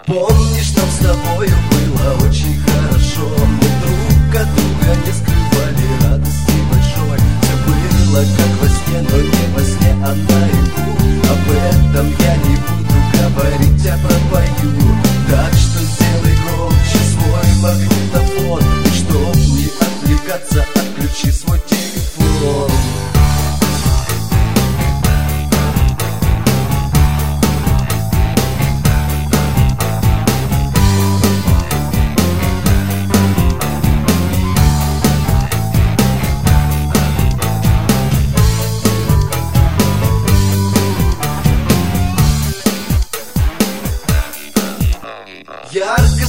Помнишь, нам с тобою было очень хорошо. Мы друг от друга не скрывали радости большой. Все было как во сне, но не во сне, а наяву. Об этом я не буду говорить, а пропою. Так что сделай громче свой магнитофон, и чтоб не отвлекаться, отключи свой телефон. Ярко